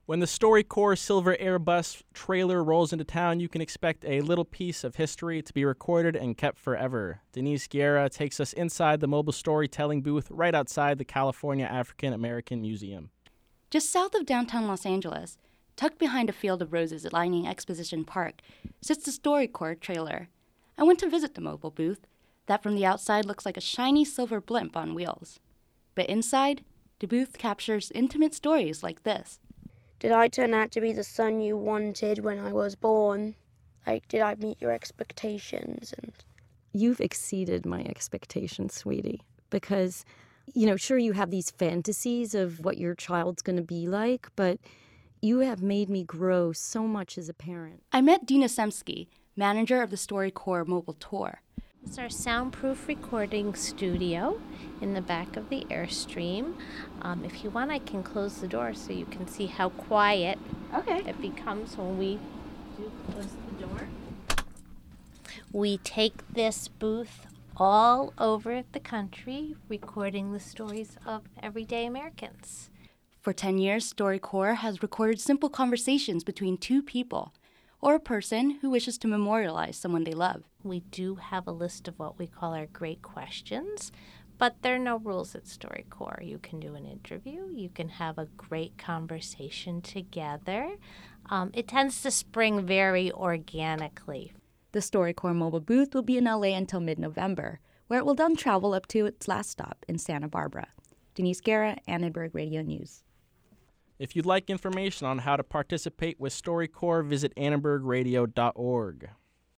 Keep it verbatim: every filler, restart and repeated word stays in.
When the StoryCorps Silver Airbus trailer rolls into town, you can expect a little piece of history to be recorded and kept forever. Denise Guerra takes us inside the mobile storytelling booth right outside the California African American Museum. Just south of downtown Los Angeles, tucked behind a field of roses lining Exposition Park, sits the StoryCorps trailer. I went to visit the mobile booth, that from the outside looks like a shiny silver blimp on wheels. But inside, the booth captures intimate stories like this. Did I turn out to be the son you wanted when I was born? Like, did I meet your expectations? And You've exceeded my expectations, sweetie, because, you know, sure, you have these fantasies of what your child's going to be like, but you have made me grow so much as a parent. I met Dina Semsky, manager of the StoryCorps mobile tour. It's our soundproof recording studio in the back of the Airstream. Um, if you want, I can close the door so you can see how quiet okay. it becomes when we do close the door. We take this booth all over the country, recording the stories of everyday Americans. For ten years, StoryCorps has recorded simple conversations between two people, or a person who wishes to memorialize someone they love. We do have a list of what we call our great questions, but there are no rules at StoryCorps. You can do an interview. You can have a great conversation together. Um, it tends to spring very organically. The StoryCorps mobile booth will be in L A until mid-November, where it will then travel up to its last stop in Santa Barbara. Denise Guerra, Annenberg Radio News. If you'd like information on how to participate with StoryCorps, visit annenberg radio dot org.